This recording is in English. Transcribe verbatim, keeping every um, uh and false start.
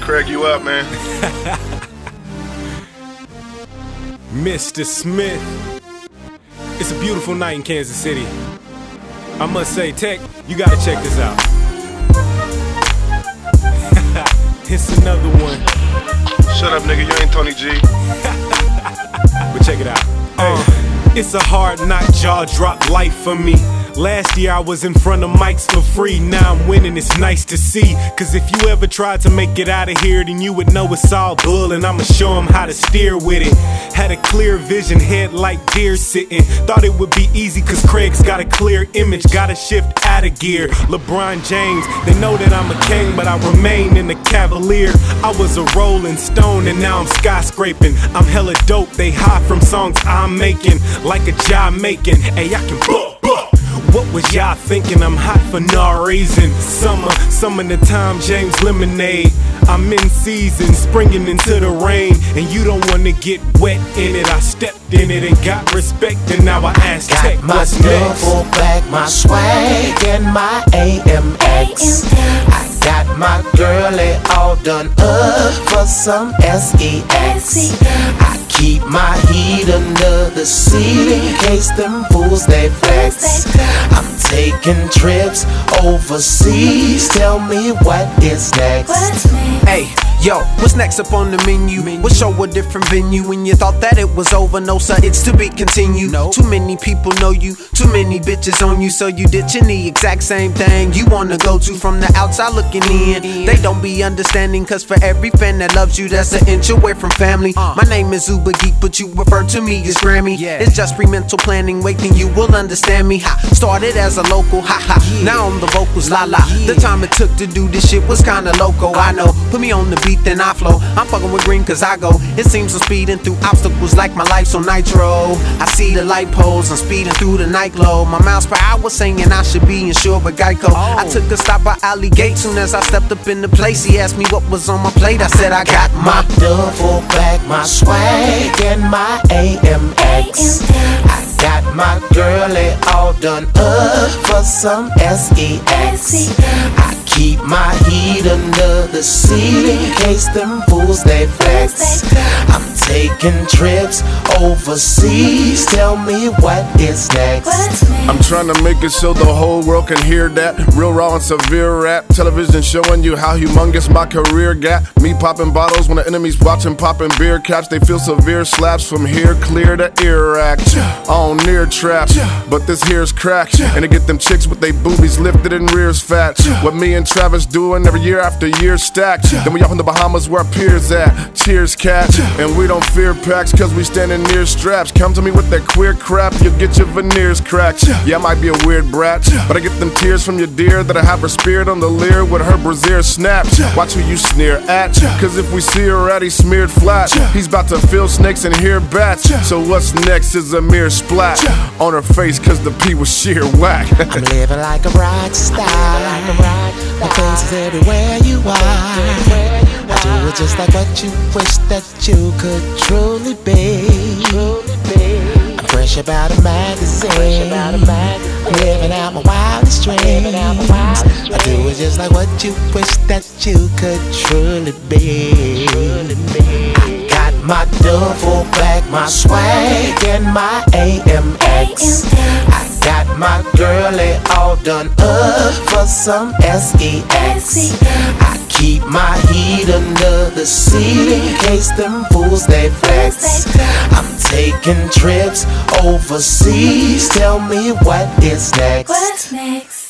Craig, you up, man? Mister Smith. It's a beautiful night in Kansas City. I must say, Tech, you gotta check this out. It's another one. Shut up, nigga, you ain't Tony G. But check it out. Uh, it's a hard knock, jaw drop life for me. Last year I was in front of mics for free. Now I'm winning, it's nice to see. Cause if you ever tried to make it out of here, then you would know it's all bull, and I'ma show them how to steer with it. Had a clear vision, head like deer sitting. Thought it would be easy cause Craig's got a clear image. Gotta shift out of gear. LeBron James, they know that I'm a king, but I remain in the Cavalier. I was a rolling stone and now I'm skyscraping. I'm hella dope, they high from songs I'm making. Like a Jamaican, hey, I can buh, buh. What was y'all thinking? I'm hot for no reason. Summer, some of the time, James Lemonade. I'm in season, springing into the rain, and you don't wanna get wet in it. I stepped in it and got respect, and now I ask got Tech my what's next. duffel bag, my swag, and my A M X. I got my girlie all done up for some S E X. I keep my heat under the seat in case them fools they flex. I'm taking trips overseas. Tell me what is next. Hey, yo, what's next up on the menu? We'll show a different venue. When you thought that it was over, no sir, it's to be continued. No. Too many people know you, too many bitches on you, so you ditching the exact same thing you wanna go to. From the outside looking in, they don't be understanding, cause for every fan that loves you, that's an inch away from family. My name is Uber Geek, but you refer to me as Grammy. It's just free mental planning, wait then you will understand me. Ha, started as a local, ha ha, now on the vocals, la la. The time it took to do this shit was kinda loco, I know. Put me on the beat, then I flow. I'm fucking with green cause I go. It seems I'm speeding through obstacles like my life's on nitro. I see the light poles, I'm speeding through the night glow. My miles per hour saying I should be insured with Geico. I took a stop by Alley Gate soon as I stepped up in the place. He asked me what was on my plate, I said I got my duffel bag, my swag, and my A M X. I got my girlie all done up for some S E X. I keep my heat under the seat in case them fools they flex. I'm taking trips overseas. Tell me what is next. I'm trying to make it so the whole world can hear that. Real raw and severe rap. Television showing you how humongous my career got. Me popping bottles when the enemy's watching, popping beer caps. They feel severe slaps from here clear to Iraq. On near trap, but this here's crack. And to get them chicks with they boobies lifted and rears fat. What me and Travis doing every year after year stacked. Then we off in the Bahamas where our peers at. Cheers, cat. And we don't fear packs cause we standing near straps. Come to me with that queer crap, you'll get your veneers cracked. Yeah, I might be a weird brat, but I get them tears from your dear that I have her spirit on the leer with her brassiere snapped. Watch who you sneer at, cause if we see her at, he's smeared flat. He's about to feel snakes and hear bats. So what's next is a mere splat on her face cause the pee was sheer whack. I'm living like a rock star. My face is everywhere you are. I do it just like what you wish that you could truly be. I'm fresh about a magazine. I'm living out my wildest dreams. I do it just like what you wish that you could truly be. I got my duffel bag, my swag, and my A M X. I got my girlie all done up for some S E X. I keep my heat under the seat in case them fools they flex. I'm taking trips overseas. Tell me what is next. What's next?